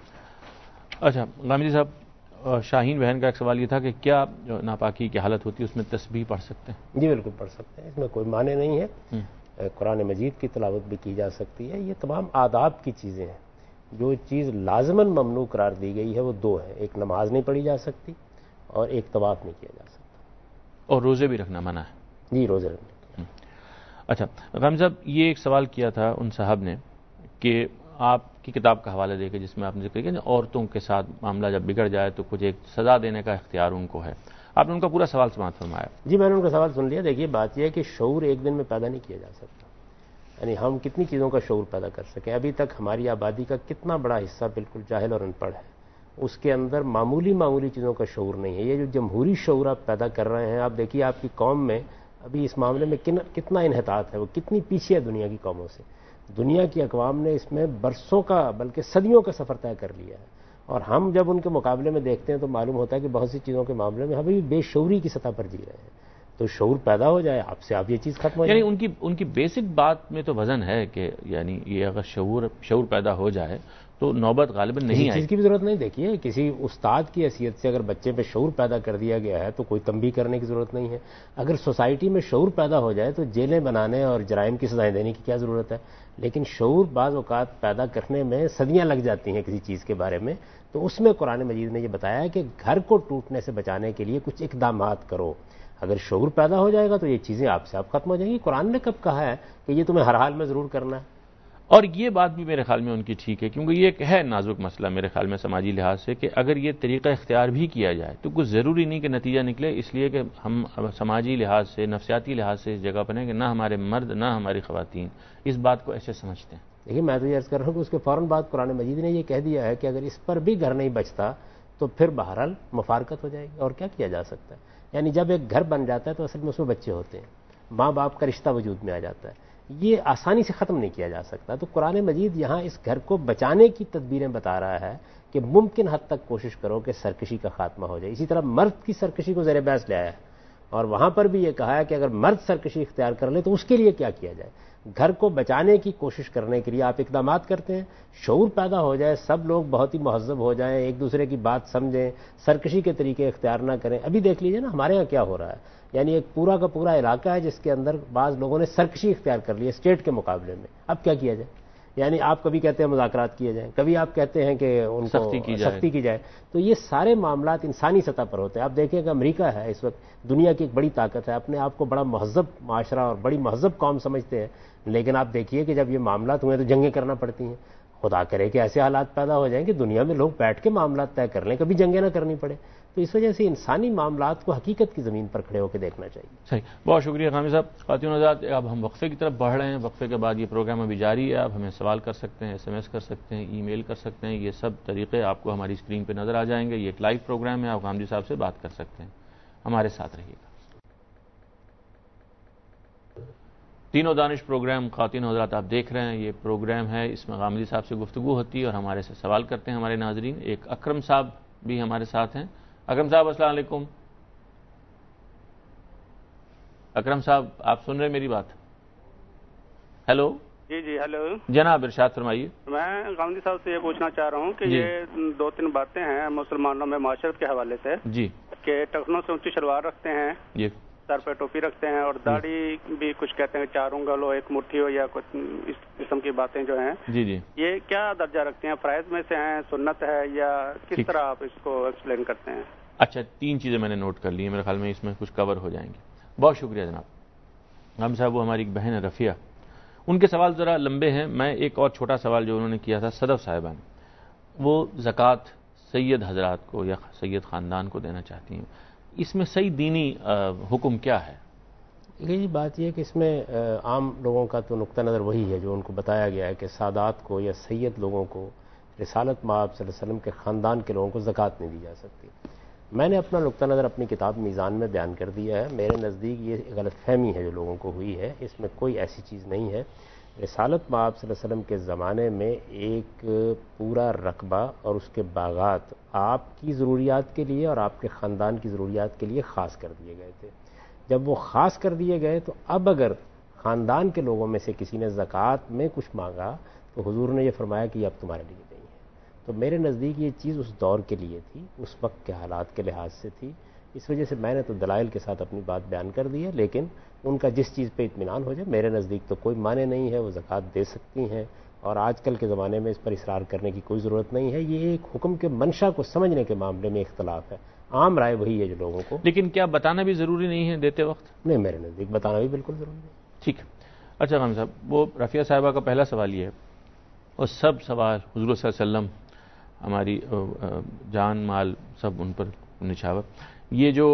اچھا غامدی صاحب، شاہین بہن کا ایک سوال یہ تھا کہ کیا جو ناپاکی کی حالت ہوتی ہے اس میں تسبیح پڑھ سکتے ہیں؟ جی بالکل پڑھ سکتے ہیں، اس میں کوئی معنی نہیں ہے. قرآن مجید کی تلاوت بھی کی جا سکتی ہے. یہ تمام آداب کی چیزیں ہیں. جو چیز لازماً ممنوع قرار دی گئی ہے وہ دو ہیں، ایک نماز نہیں پڑھی جا سکتی اور ایک طواف نہیں کیا جا سکتا. اور روزے بھی رکھنا منع ہے؟ جی روزے رکھنا. اچھا غام صاحب، یہ ایک سوال کیا تھا ان صاحب نے کہ آپ کی کتاب کا حوالہ دے کے جس میں آپ نے ذکر کیا عورتوں کے ساتھ معاملہ جب بگڑ جائے تو کچھ ایک سزا دینے کا اختیار ان کو ہے. آپ نے ان کا پورا سوال سماعت فرمایا. جی میں نے ان کا سوال سن لیا. دیکھیے بات یہ ہے کہ شعور ایک دن میں پیدا نہیں کیا جا سکتا. یعنی ہم کتنی چیزوں کا شعور پیدا کر سکیں. ابھی تک ہماری آبادی کا کتنا بڑا حصہ بالکل جاہل اور ان پڑھ ہے. اس کے اندر معمولی چیزوں کا شعور نہیں ہے. یہ جو جمہوری شعور آپ پیدا کر رہے ہیں، آپ دیکھیے آپ کی قوم میں ابھی اس معاملے میں کتنا انحطاط ہے، وہ کتنی پیچھے ہے دنیا کی قوموں سے. دنیا کی اقوام نے اس میں برسوں کا بلکہ صدیوں کا سفر طے کر لیا ہے، اور ہم جب ان کے مقابلے میں دیکھتے ہیں تو معلوم ہوتا ہے کہ بہت سی چیزوں کے معاملے میں ہم بھی بے شعوری کی سطح پر جی رہے ہیں. تو شعور پیدا ہو جائے آپ سے، آپ یہ چیز ختم ہو جائے. یعنی ان کی بیسک بات میں تو وزن ہے کہ یعنی یہ اگر شعور پیدا ہو جائے تو نوبت غالباً نہیں آئے. چیز کی بھی ضرورت نہیں. دیکھیے کسی استاد کی حیثیت سے اگر بچے پہ شعور پیدا کر دیا گیا ہے تو کوئی تنبیہ کرنے کی ضرورت نہیں ہے. اگر سوسائٹی میں شعور پیدا ہو جائے تو جیلیں بنانے اور جرائم کی سزائیں دینے کی کیا ضرورت ہے. لیکن شعور بعض اوقات پیدا کرنے میں صدیاں لگ جاتی ہیں کسی چیز کے بارے میں. تو اس میں قرآن مجید نے یہ بتایا ہے کہ گھر کو ٹوٹنے سے بچانے کے لیے کچھ اقدامات کرو. اگر شعور پیدا ہو جائے گا تو یہ چیزیں آپ سے ختم ہو جائیں گی. قرآن نے کب کہا ہے کہ یہ تمہیں ہر حال میں ضرور کرنا ہے. اور یہ بات بھی میرے خیال میں ان کی ٹھیک ہے، کیونکہ یہ ایک ہے نازک مسئلہ میرے خیال میں سماجی لحاظ سے کہ اگر یہ طریقہ اختیار بھی کیا جائے تو کچھ ضروری نہیں کہ نتیجہ نکلے، اس لیے کہ ہم سماجی لحاظ سے نفسیاتی لحاظ سے اس جگہ پر ہیں کہ نہ ہمارے مرد نہ ہماری خواتین اس بات کو ایسے سمجھتے ہیں. دیکھیے میں تو یہ عرض کر رہا ہوں کہ اس کے فوراً بعد قرآن مجید نے یہ کہہ دیا ہے کہ اگر اس پر بھی گھر نہیں بچتا تو پھر بہرحال مفارقت ہو جائے گی اور کیا کیا جا سکتا ہے. یعنی جب ایک گھر بن جاتا ہے تو اصل میں اس میں بچے ہوتے ہیں، ماں باپ کا رشتہ وجود میں آ جاتا ہے، یہ آسانی سے ختم نہیں کیا جا سکتا. تو قرآن مجید یہاں اس گھر کو بچانے کی تدبیریں بتا رہا ہے کہ ممکن حد تک کوشش کرو کہ سرکشی کا خاتمہ ہو جائے. اسی طرح مرد کی سرکشی کو زیر بحث لے آیا ہے، اور وہاں پر بھی یہ کہا ہے کہ اگر مرد سرکشی اختیار کر لے تو اس کے لیے کیا کیا جائے. گھر کو بچانے کی کوشش کرنے کے لیے آپ اقدامات کرتے ہیں، شعور پیدا ہو جائے، سب لوگ بہت ہی مہذب ہو جائیں، ایک دوسرے کی بات سمجھیں، سرکشی کے طریقے اختیار نہ کریں. ابھی دیکھ لیجئے نا ہمارے ہاں کیا ہو رہا ہے، یعنی ایک پورا کا پورا علاقہ ہے جس کے اندر بعض لوگوں نے سرکشی اختیار کر لی ہے اسٹیٹ کے مقابلے میں. اب کیا کیا جائے؟ یعنی آپ کبھی کہتے ہیں مذاکرات کیے جائیں، کبھی آپ کہتے ہیں کہ ان کو سختی کی جائے. تو یہ سارے معاملات انسانی سطح پر ہوتے ہیں. آپ دیکھیں کہ امریکہ ہے اس وقت دنیا کی ایک بڑی طاقت ہے، اپنے آپ کو بڑا مہذب معاشرہ اور بڑی مہذب قوم سمجھتے ہیں، لیکن آپ دیکھیے کہ جب یہ معاملات ہوئے تو جنگیں کرنا پڑتی ہیں. خدا کرے کہ ایسے حالات پیدا ہو جائیں کہ دنیا میں لوگ بیٹھ کے معاملات طے کر لیں، کبھی جنگیں نہ کرنی پڑے. تو اس وجہ سے انسانی معاملات کو حقیقت کی زمین پر کھڑے ہو کے دیکھنا چاہیے. صحیح، بہت شکریہ غامی صاحب. خواتین حضرات، اب ہم وقفے کی طرف بڑھ رہے ہیں. وقفے کے بعد یہ پروگرام ابھی جاری ہے. آپ ہمیں سوال کر سکتے ہیں، SMS کر سکتے ہیں، ای میل کر سکتے ہیں. یہ سب طریقے آپ کو ہماری اسکرین پہ نظر آ جائیں گے. یہ ایک لائیو پروگرام ہے، آپ غامدی صاحب سے بات کر سکتے ہیں. ہمارے ساتھ رہیے گا. تینوں دانش پروگرام خواتین حضرات آپ دیکھ رہے ہیں. یہ پروگرام ہے، اس میں غامدی صاحب سے گفتگو ہوتی ہے اور ہمارے سے سوال کرتے ہیں ہمارے ناظرین. ایک اکرم صاحب بھی ہمارے ساتھ ہیں. اکرم صاحب السلام علیکم. اکرم صاحب آپ سن رہے ہیں میری بات؟ ہیلو. جی ہیلو جناب ارشاد فرمائیے. میں غامدی صاحب سے یہ پوچھنا چاہ رہا ہوں کہ یہ 2-3 باتیں ہیں مسلمانوں میں معاشرت کے حوالے سے جی کہ ٹخنوں سے اونچی شلوار رکھتے ہیں جی، سر پہ ٹوپی رکھتے ہیں، اور داڑھی بھی کچھ کہتے ہیں 4 انگل ہو، 1 مٹھی ہو، یا کچھ اس قسم کی باتیں جو ہیں جی یہ کیا درجہ رکھتے ہیں؟ فرائض میں سے ہیں، سنت ہے، یا کس طرح آپ اس کو ایکسپلین کرتے ہیں؟ اچھا، 3 چیزیں میں نے نوٹ کر لی ہیں، میرے خیال میں اس میں کچھ کور ہو جائیں گے. بہت شکریہ جناب. غام صاحب وہ ہماری ایک بہن ہے رفیہ، ان کے سوال ذرا لمبے ہیں. میں ایک اور چھوٹا سوال جو انہوں نے کیا تھا صدف صاحبہ نے، وہ زکوٰۃ سید حضرات کو یا سید خاندان کو دینا چاہتی ہیں. اس میں صحیح دینی حکم کیا ہے؟ یہ بات یہ ہے کہ اس میں عام لوگوں کا تو نقطہ نظر وہی ہے جو ان کو بتایا گیا ہے کہ سادات کو یا سید لوگوں کو، رسالت مآب صلی اللہ علیہ وسلم کے خاندان کے لوگوں کو زکوٰۃ نہیں دی جا سکتی. میں نے اپنا نقطہ نظر اپنی کتاب میزان میں بیان کر دیا ہے. میرے نزدیک یہ غلط فہمی ہے جو لوگوں کو ہوئی ہے، اس میں کوئی ایسی چیز نہیں ہے. رسالت مآب صلی اللہ علیہ وسلم کے زمانے میں ایک پورا رقبہ اور اس کے باغات آپ کی ضروریات کے لیے اور آپ کے خاندان کی ضروریات کے لیے خاص کر دیے گئے تھے. جب وہ خاص کر دیے گئے تو اب اگر خاندان کے لوگوں میں سے کسی نے زکوٰۃ میں کچھ مانگا تو حضور نے یہ فرمایا کہ یہ اب تمہارے لیے نہیں ہے. تو میرے نزدیک یہ چیز اس دور کے لیے تھی، اس وقت کے حالات کے لحاظ سے تھی. اس وجہ سے میں نے تو دلائل کے ساتھ اپنی بات بیان کر دی ہے، لیکن ان کا جس چیز پہ اطمینان ہو جائے. میرے نزدیک تو کوئی معنی نہیں ہے، وہ زکوٰۃ دے سکتی ہیں، اور آج کل کے زمانے میں اس پر اصرار کرنے کی کوئی ضرورت نہیں ہے. یہ ایک حکم کے منشا کو سمجھنے کے معاملے میں اختلاف ہے. عام رائے وہی ہے جو لوگوں کو. لیکن کیا بتانا بھی ضروری نہیں ہے دیتے وقت؟ نہیں، میرے نزدیک بتانا بھی بالکل ضروری ہے. ٹھیک ہے. اچھا غام صاحب، وہ رفیہ صاحبہ کا پہلا سوال یہ ہے، اور سب سوال حضور صلی اللہ علیہ وسلم، ہماری جان مال سب ان پر نچھاور. یہ جو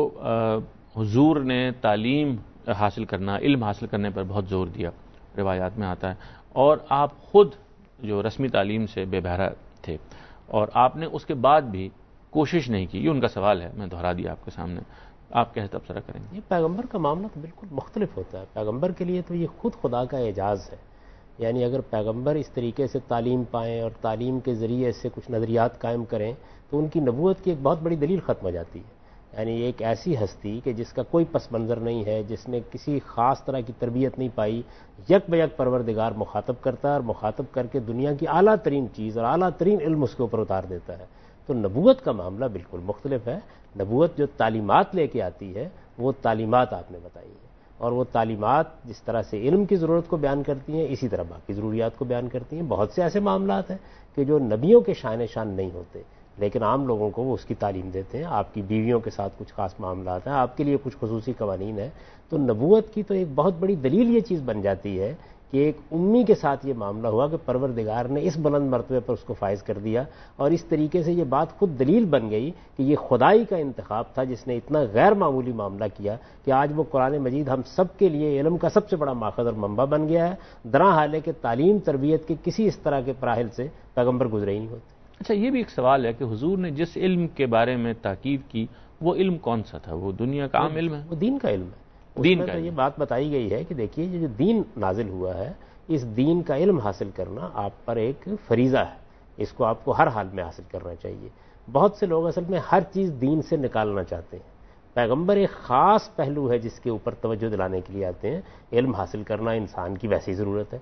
حضور نے تعلیم حاصل کرنا، علم حاصل کرنے پر بہت زور دیا، روایات میں آتا ہے، اور آپ خود جو رسمی تعلیم سے بے بہرہ تھے اور آپ نے اس کے بعد بھی کوشش نہیں کی. یہ ان کا سوال ہے، میں دہرا دیا آپ کے سامنے. آپ کیسے تبصرہ کریں گے؟ یہ پیغمبر کا معاملہ تو بالکل مختلف ہوتا ہے. پیغمبر کے لیے تو یہ خود خدا کا اعجاز ہے. یعنی اگر پیغمبر اس طریقے سے تعلیم پائیں اور تعلیم کے ذریعے سے کچھ نظریات قائم کریں تو ان کی نبوت کی ایک بہت بڑی دلیل ختم ہو جاتی ہے. یعنی ایک ایسی ہستی کہ جس کا کوئی پس منظر نہیں ہے، جس نے کسی خاص طرح کی تربیت نہیں پائی، یک بیک پروردگار مخاطب کرتا ہے اور مخاطب کر کے دنیا کی اعلیٰ ترین چیز اور اعلیٰ ترین علم اس کے اوپر اتار دیتا ہے. تو نبوت کا معاملہ بالکل مختلف ہے. نبوت جو تعلیمات لے کے آتی ہے وہ تعلیمات آپ نے بتائی ہیں، اور وہ تعلیمات جس طرح سے علم کی ضرورت کو بیان کرتی ہیں اسی طرح باقی ضروریات کو بیان کرتی ہیں. بہت سے ایسے معاملات ہیں کہ جو نبیوں کے شان شان نہیں ہوتے لیکن عام لوگوں کو وہ اس کی تعلیم دیتے ہیں. آپ کی بیویوں کے ساتھ کچھ خاص معاملات ہیں، آپ کے لیے کچھ خصوصی قوانین ہیں. تو نبوت کی تو ایک بہت بڑی دلیل یہ چیز بن جاتی ہے کہ ایک امی کے ساتھ یہ معاملہ ہوا کہ پروردگار نے اس بلند مرتبے پر اس کو فائز کر دیا، اور اس طریقے سے یہ بات خود دلیل بن گئی کہ یہ خدائی کا انتخاب تھا جس نے اتنا غیر معمولی معاملہ کیا کہ آج وہ قرآن مجید ہم سب کے لیے علم کا سب سے بڑا ماخذ اور منبع بن گیا ہے. درا حالے کہ تعلیم تربیت کے کسی اس طرح کے مراحل سے پیغمبر گزرے ہی نہیں ہوتے. اچھا، یہ بھی ایک سوال ہے کہ حضور نے جس علم کے بارے میں تاکید کی وہ علم کون سا تھا؟ وہ دنیا کا عام علم ہے، وہ دین کا علم ہے. دین کا یہ بات بتائی گئی ہے کہ دیکھیے یہ جو دین نازل ہوا ہے، اس دین کا علم حاصل کرنا آپ پر ایک فریضہ ہے، اس کو آپ کو ہر حال میں حاصل کرنا چاہیے. بہت سے لوگ اصل میں ہر چیز دین سے نکالنا چاہتے ہیں. پیغمبر ایک خاص پہلو ہے جس کے اوپر توجہ دلانے کے لیے آتے ہیں. علم حاصل کرنا انسان کی ویسی ضرورت ہے،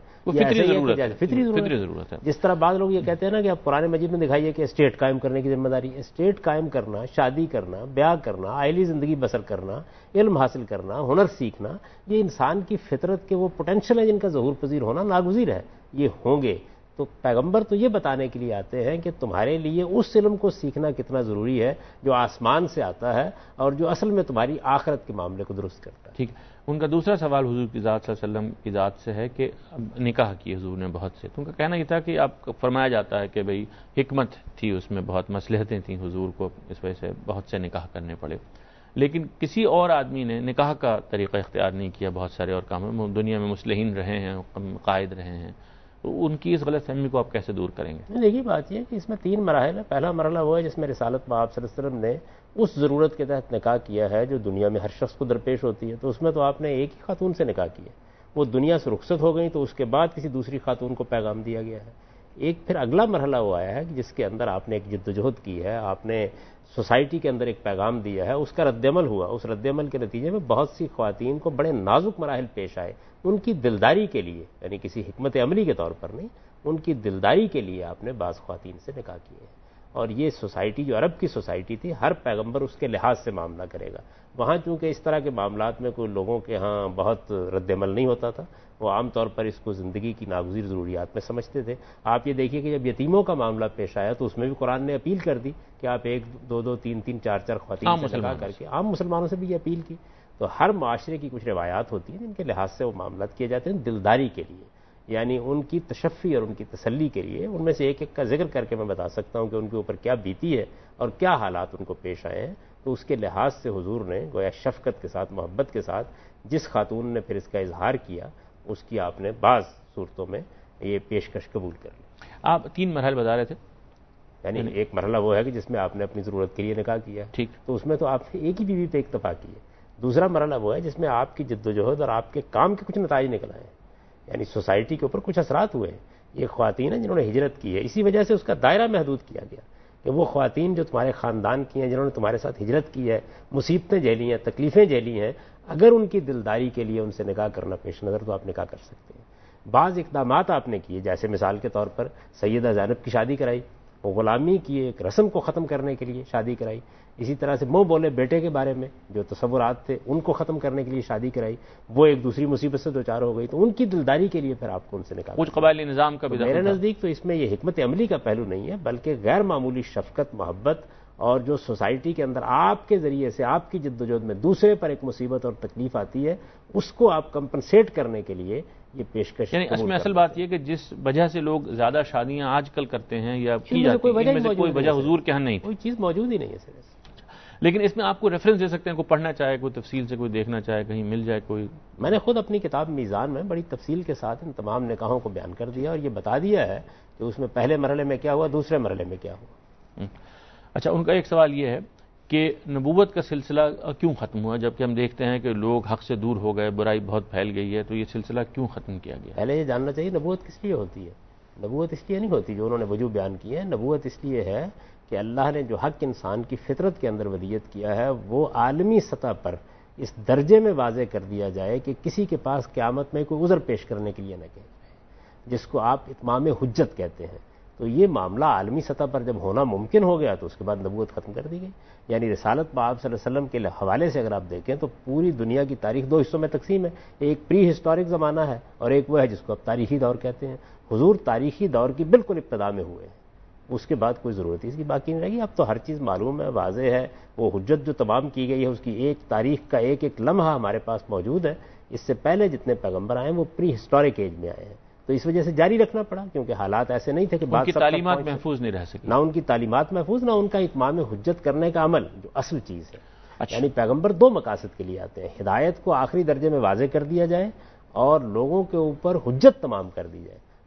فطری ضرورت ہے. جس طرح بعض لوگ یہ کہتے ہیں نا کہ آپ قرآن مجید میں دکھائیے کہ اسٹیٹ قائم کرنے کی ذمہ داری ہے. اسٹیٹ قائم کرنا، شادی کرنا، بیاہ کرنا، عائلی زندگی بسر کرنا، علم حاصل کرنا، ہنر سیکھنا، یہ انسان کی فطرت کے وہ پوٹینشیل ہے جن کا ظہور پذیر ہونا ناگزیر ہے. یہ ہوں گے تو پیغمبر تو یہ بتانے کے لیے آتے ہیں کہ تمہارے لیے اس علم کو سیکھنا کتنا ضروری ہے جو آسمان سے آتا ہے اور جو اصل میں تمہاری آخرت کے معاملے کو درست کرتا ہے. ٹھیک. ان کا دوسرا سوال حضور کی ذات صلی اللہ علیہ وسلم کی ذات سے ہے کہ نکاح کی حضور نے بہت سے، تو ان کا کہنا یہ تھا کہ آپ فرمایا جاتا ہے کہ بھئی حکمت تھی اس میں، بہت مصلحتیں تھیں حضور کو، اس وجہ سے بہت سے نکاح کرنے پڑے. لیکن کسی اور آدمی نے نکاح کا طریقہ اختیار نہیں کیا بہت سارے اور کاموں میں، دنیا میں مصلحین رہے ہیں، قائد رہے ہیں. ان کی اس غلط فہمی کو آپ کیسے دور کریں گے؟ دیکھیے بات یہ ہے کہ اس میں 3 مراحل ہیں. پہلا مرحلہ وہ ہے جس میں رسالت میں آپ صلی اللہ علیہ وسلم نے اس ضرورت کے تحت نکاح کیا ہے جو دنیا میں ہر شخص کو درپیش ہوتی ہے. تو اس میں تو آپ نے ایک ہی خاتون سے نکاح کیا، وہ دنیا سے رخصت ہو گئی تو اس کے بعد کسی دوسری خاتون کو پیغام دیا گیا ہے. ایک پھر اگلا مرحلہ وہ آیا ہے جس کے اندر آپ نے ایک جدوجہد کی ہے، آپ نے سوسائٹی کے اندر ایک پیغام دیا ہے، اس کا رد عمل ہوا. اس رد عمل کے نتیجے میں بہت سی خواتین کو بڑے نازک مراحل پیش آئے. ان کی دلداری کے لیے، یعنی کسی حکمت عملی کے طور پر نہیں، ان کی دلداری کے لیے آپ نے بعض خواتین سے نکاح کیے ہیں. اور یہ سوسائٹی جو عرب کی سوسائٹی تھی، ہر پیغمبر اس کے لحاظ سے معاملہ کرے گا. وہاں چونکہ اس طرح کے معاملات میں کوئی لوگوں کے ہاں بہت رد عمل نہیں ہوتا تھا، وہ عام طور پر اس کو زندگی کی ناگزیر ضروریات میں سمجھتے تھے. آپ یہ دیکھیے کہ جب یتیموں کا معاملہ پیش آیا تو اس میں بھی قرآن نے اپیل کر دی کہ آپ 1 2 2 3 3 4 4 خواتین سے نکاح کر کے عام مسلمانوں سے بھی یہ اپیل کی. تو ہر معاشرے کی کچھ روایات ہوتی ہیں جن کے لحاظ سے وہ معاملات کیے جاتے ہیں دلداری کے لیے، یعنی ان کی تشفی اور ان کی تسلی کے لیے. ان میں سے ایک ایک کا ذکر کر کے میں بتا سکتا ہوں کہ ان کے اوپر کیا بیتی ہے اور کیا حالات ان کو پیش آئے ہیں. تو اس کے لحاظ سے حضور نے گویا شفقت کے ساتھ، محبت کے ساتھ جس خاتون نے پھر اس کا اظہار کیا اس کی آپ نے بعض صورتوں میں یہ پیشکش قبول کر لی. آپ 3 مراحل بتا رہے تھے، یعنی ایک مرحلہ وہ ہے کہ جس میں آپ نے اپنی ضرورت کے لیے نکاح کیا، ٹھیک، تو اس میں تو آپ نے ایک ہی بیوی پہ اکتفا کی ہے. دوسرا مرحلہ وہ ہے جس میں آپ کی جدوجہد اور آپ کے کام کے کچھ نتائج نکل آئے ہیں، یعنی سوسائٹی کے اوپر کچھ اثرات ہوئے ہیں. یہ خواتین ہیں جنہوں نے ہجرت کی ہے، اسی وجہ سے اس کا دائرہ محدود کیا گیا کہ وہ خواتین جو تمہارے خاندان کی ہیں، جنہوں نے تمہارے ساتھ ہجرت کی ہے، مصیبتیں جھیلی ہیں، تکلیفیں جھیلی ہیں، اگر ان کی دلداری کے لیے ان سے نکاح کرنا پیش نظر تو آپ نکاح کر سکتے ہیں. بعض اقدامات آپ نے کیے، جیسے مثال کے طور پر سیدہ زینب کی شادی کرائی، غلامی کی ایک رسم کو ختم کرنے کے لیے شادی کرائی. اسی طرح سے منہ بولے بیٹے کے بارے میں جو تصورات تھے ان کو ختم کرنے کے لیے شادی کرائی. وہ ایک دوسری مصیبت سے دوچار ہو گئی تو ان کی دلداری کے لیے پھر آپ کو ان سے نکاح. کچھ قبائلی نظام کا بھی میرے نزدیک تو اس میں یہ حکمت عملی کا پہلو نہیں ہے بلکہ غیر معمولی شفقت، محبت، اور جو سوسائٹی کے اندر آپ کے ذریعے سے آپ کی جدوجہد میں دوسرے پر ایک مصیبت اور تکلیف آتی ہے اس کو آپ کمپنسیٹ کرنے کے لیے یہ پیشکش. یعنی اس میں اصل بات یہ کہ جس وجہ سے لوگ زیادہ شادیاں آج کل کرتے ہیں یا کی جاتی ہیں، ان میں کوئی وجہ حضور کے ہاں نہیں، کوئی چیز موجود ہی نہیں ہے سر. لیکن اس میں آپ کو ریفرنس دے سکتے ہیں، کوئی پڑھنا چاہے، کوئی تفصیل سے کوئی دیکھنا چاہے، کہیں مل جائے کوئی. میں نے خود اپنی کتاب میزان میں بڑی تفصیل کے ساتھ ان تمام نکاحوں کو بیان کر دیا اور یہ بتا دیا ہے کہ اس میں پہلے مرحلے میں کیا ہوا، دوسرے مرحلے میں کیا ہوا. اچھا، ان کا ایک سوال یہ ہے کہ نبوت کا سلسلہ کیوں ختم ہوا جبکہ ہم دیکھتے ہیں کہ لوگ حق سے دور ہو گئے، برائی بہت پھیل گئی ہے، تو یہ سلسلہ کیوں ختم کیا گیا؟ پہلے یہ جاننا چاہیے نبوت کس لیے ہوتی ہے. نبوت اس لیے نہیں ہوتی جو انہوں نے وجوہ بیان کی ہے. نبوت اس لیے ہے کہ اللہ نے جو حق انسان کی فطرت کے اندر ودیت کیا ہے وہ عالمی سطح پر اس درجے میں واضح کر دیا جائے کہ کسی کے پاس قیامت میں کوئی عذر پیش کرنے کے لیے نہ کہے، جس کو آپ اتمام حجت کہتے ہیں. تو یہ معاملہ عالمی سطح پر جب ہونا ممکن ہو گیا تو اس کے بعد نبوت ختم کر دی گئی. یعنی رسالت میں آپ صلی اللہ علیہ وسلم کے حوالے سے اگر آپ دیکھیں تو پوری دنیا کی تاریخ 2 حصوں میں تقسیم ہے. ایک پری ہسٹورک زمانہ ہے اور ایک وہ ہے جس کو آپ تاریخی دور کہتے ہیں. حضور تاریخی دور کی بالکل ابتدا میں ہوئے ہیں، اس کے بعد کوئی ضرورت اس کی باقی نہیں رہی. اب تو ہر چیز معلوم ہے، واضح ہے. وہ حجت جو تمام کی گئی ہے اس کی ایک تاریخ کا ایک ایک لمحہ ہمارے پاس موجود ہے. اس سے پہلے جتنے پیغمبر آئے ہیں وہ پری ہسٹورک ایج میں آئے ہیں، تو اس وجہ سے جاری رکھنا پڑا کیونکہ حالات ایسے نہیں تھے کہ ان کی تعلیمات محفوظ نہیں رہ سکی، نہ ان کی تعلیمات محفوظ، نہ ان کا اتمام حجت کرنے کا عمل جو اصل چیز ہے. اچھا. یعنی پیغمبر 2 مقاصد کے لیے آتے ہیں، ہدایت کو آخری درجے میں واضح کر دیا جائے اور لوگوں کے اوپر حجت تمام کر دی جائے.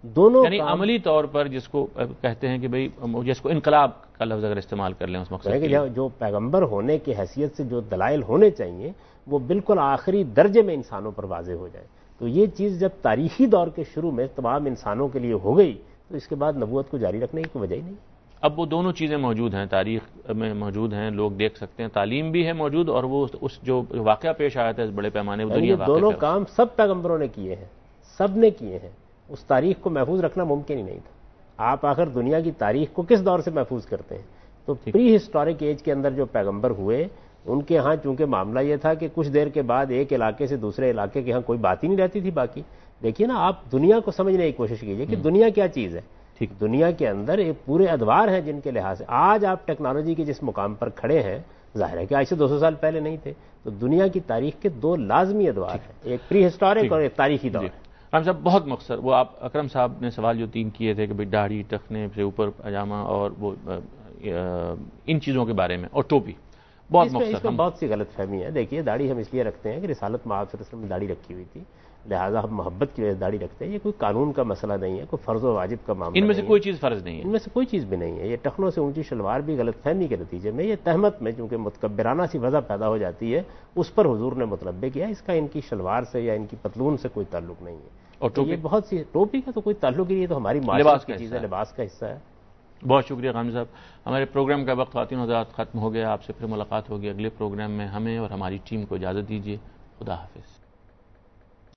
دونوں یعنی عملی طور پر جس کو کہتے ہیں کہ بھئی جس کو انقلاب کا لفظ اگر استعمال کر لیں اس مقصد کے لیے، جو پیغمبر ہونے کی حیثیت سے جو دلائل ہونے چاہیے وہ بالکل آخری درجے میں انسانوں پر واضح ہو جائے. تو یہ چیز جب تاریخی دور کے شروع میں تمام انسانوں کے لیے ہو گئی تو اس کے بعد نبوت کو جاری رکھنے کی کوئی وجہ ہی نہیں. اب وہ دونوں چیزیں موجود ہیں، تاریخ میں موجود ہیں، لوگ دیکھ سکتے ہیں، تعلیم بھی ہے موجود، اور وہ اس جو واقعہ پیش آیا تھا اس بڑے پیمانے پر دنیا واقعہ، دونوں کام سب پیغمبروں نے کیے ہیں، سب نے کیے ہیں. اس تاریخ کو محفوظ رکھنا ممکن ہی نہیں تھا. آپ آخر دنیا کی تاریخ کو کس دور سے محفوظ کرتے ہیں؟ تو پری ہسٹورک ایج کے اندر جو پیغمبر ہوئے ان کے ہاں چونکہ معاملہ یہ تھا کہ کچھ دیر کے بعد ایک علاقے سے دوسرے علاقے کے ہاں کوئی بات ہی نہیں رہتی تھی باقی. دیکھیے نا، آپ دنیا کو سمجھنے کی کوشش کیجئے کہ دنیا کیا چیز ہے. دنیا کے اندر ایک پورے ادوار ہیں جن کے لحاظ سے آج آپ ٹیکنالوجی کے جس مقام پر کھڑے ہیں، ظاہر ہے کہ آج سے 200 سال پہلے نہیں تھے. تو دنیا کی تاریخ کے دو لازمی ادوار ہیں، ایک پری ہسٹورک اور ایک تاریخی دور. رام صاحب بہت مختصر، وہ آپ اکرم صاحب نے سوال جو 3 کیے تھے کہ بھئی داڑھی، ٹخنے سے اوپر پاجامہ اور وہ ان چیزوں کے بارے میں، اور ٹوپی، بہت مختصر. اس میں بہت سی غلط فہمی ہے. دیکھیے، داڑھی ہم اس لیے رکھتے ہیں کہ رسالت مآب صلی اللہ علیہ وسلم نے داڑھی رکھی ہوئی تھی، لہٰذا ہم محبت کی وجہ سے داڑھی رکھتے ہیں. یہ کوئی قانون کا مسئلہ نہیں ہے، کوئی فرض و واجب کا معاملہ. ان میں سے کوئی چیز فرض نہیں ہے، ان میں سے کوئی چیز بھی نہیں ہے. یہ ٹخنوں سے اونچی شلوار بھی غلط فہمی کے نتیجے میں، یہ تہمت میں چونکہ متکبرانہ سی وضع پیدا ہو جاتی ہے، اس پر حضور نے متنبہ کیا. اس کا ان کی شلوار سے یا ان کی پتلون سے کوئی تعلق نہیں ہے. اور یہ بہت سی ٹوپی کا تو کوئی تعلق ہی نہیں ہے، تو ہماری معاشرت کی چیز ہے، لباس کا حصہ ہے. بہت شکریہ غامدی صاحب. ہمارے پروگرام کا وقت خواتین حضرات ختم ہو گیا. آپ سے پھر ملاقات ہوگی اگلے پروگرام میں. ہمیں اور ہماری ٹیم کو اجازت دیجیے. خدا حافظ.